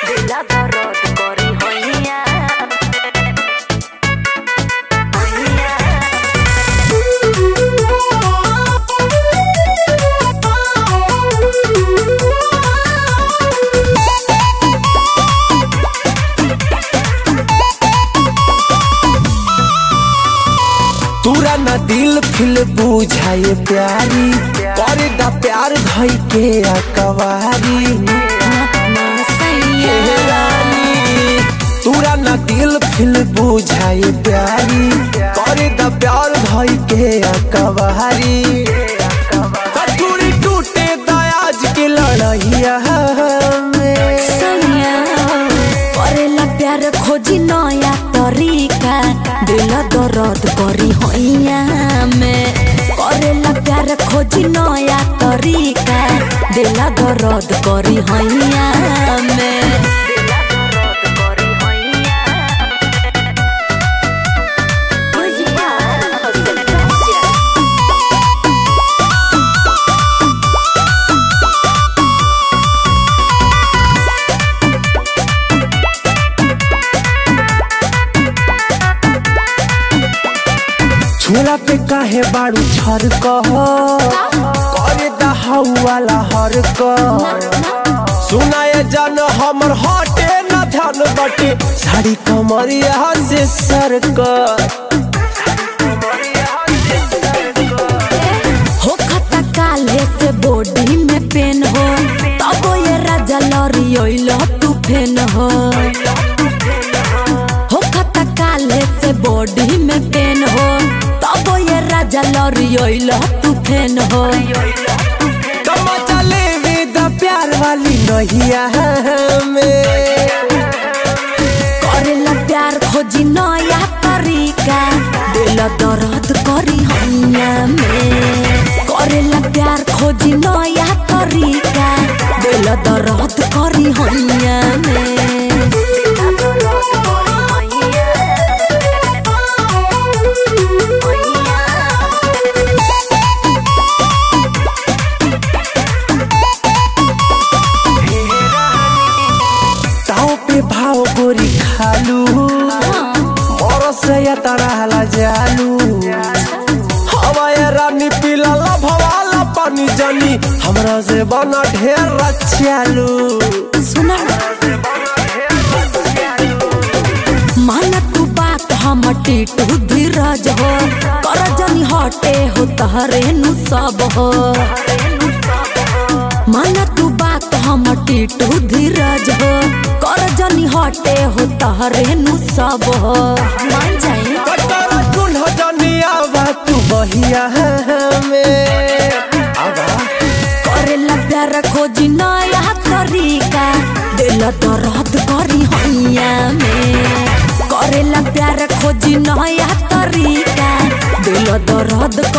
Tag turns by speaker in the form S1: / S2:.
S1: दिला दर्द करी होइया
S2: तूरा न दिल फिल बुझाए प्यारी करे दा प्यार धई के अकवारी तूरा न दिल फिल बुझाए प्यारी करे दा प्यार धई के अकवारी कटोरी टूटे दयाज के लड़ैया
S1: करेला प्यार खोजी नया तरीका दिल दर्द करी होइया में करेला प्यार खोजी नया तरीका दिल दर्द करी होइया में
S2: छोला पे काहे बाड़ू छर कह करे दहाऊ वाला हर सुनाए जान हमर हटे न ध्यान बटे साड़ी कमरिया से सर
S1: हो खता काले से बॉडी में पेन हो तब ये राजा लरियल तू फेन हो खता काले से बॉडी में पेन हो तब ये राजा लरियल तू फेन हो
S2: कमा चले दा प्यार वाली नहिया में
S1: करेला प्यार खोजी नया तरीका दिल दर्द करी होइया में करेला प्यार खोजी नया तरीका दिल दर्द करी होइया में
S2: भाव गोरी खालू मोर से तरहला जालू हवाए रानी पिला भवाला पानी जानी हमरा से बना ढेर रचालू
S1: सुना माना तू बात हम टीटू धीरज हो कर जनी हटे हो तहरे नु सब हो माना तू बात हम टीटू धीरज हो कर जनी हटे हो तहरे नु सब हो मान जाई
S2: कटरा चुन हो जनी आवा तू बहिया में आवा
S1: करेला प्यार खोजी नया तरीका दिल दर्द करी होइया में करेला प्यार खोजी नया तरीका दिल दर्द